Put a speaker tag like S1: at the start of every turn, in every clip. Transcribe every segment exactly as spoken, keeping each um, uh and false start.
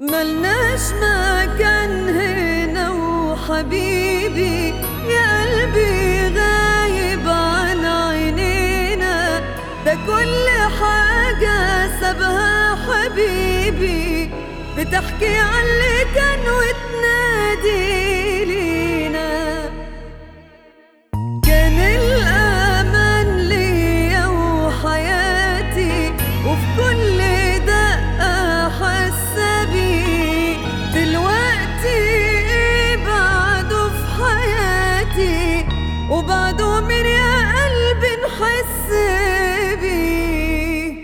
S1: ملناش مكان هنا وحبيبي يا قلبي غايب عن عينينا، ده كل حاجة سابها حبيبي بتحكي عن اللي كان وتنادي لينا. كان الأمان ليا وحياتي وفي كل دقة حاسة بيه، دلوقتي إيه بعده في حياتي وبعده مين يا قلبي نحس بيه.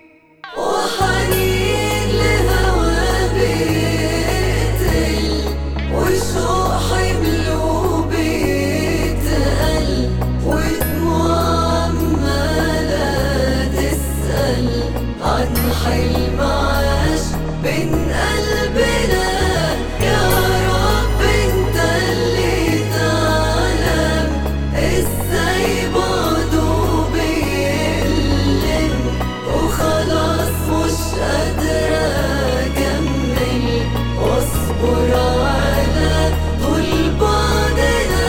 S1: وحنين لهوا بيقتل والشوق حمله بيتقل ودموع عمالة تسأل عن حلم عاش بين قلبنا. يا رب انت اللي تعلم ازاي بعده بيألم، وخلاص مش قادرة اكمل واصبر على طول بعدنا.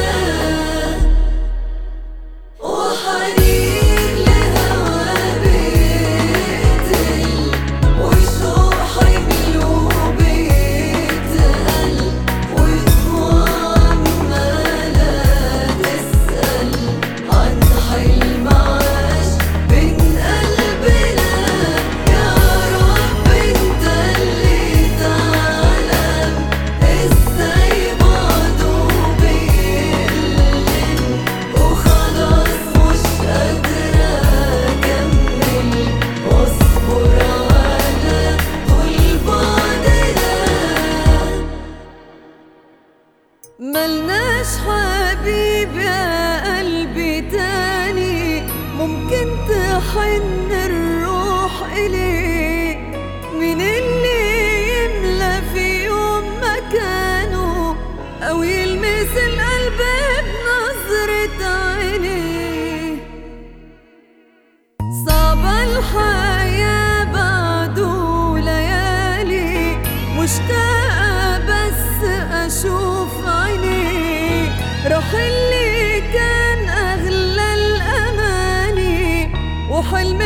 S1: وحنين لهوا بيقتل والشوق حمله بيتقل ودموع عمالة تسأل عن حلم عاش بين قلبنا. يا رب انت اللي تعلم ازاي بعده بيألم، وخلاص مش قادرة اكمل واصبر على طول بعدنا. ملناش حبيب يا قلبي تاني ممكن تحن الروح إليه، مين اللي يملى في يوم مكانه أو يلمس القلب بنظرة عينيه. صعبة الحياة بعده ليالي مشتاقة بس أشوف عينيه، راح اللي كان أغلى الأماني وحلم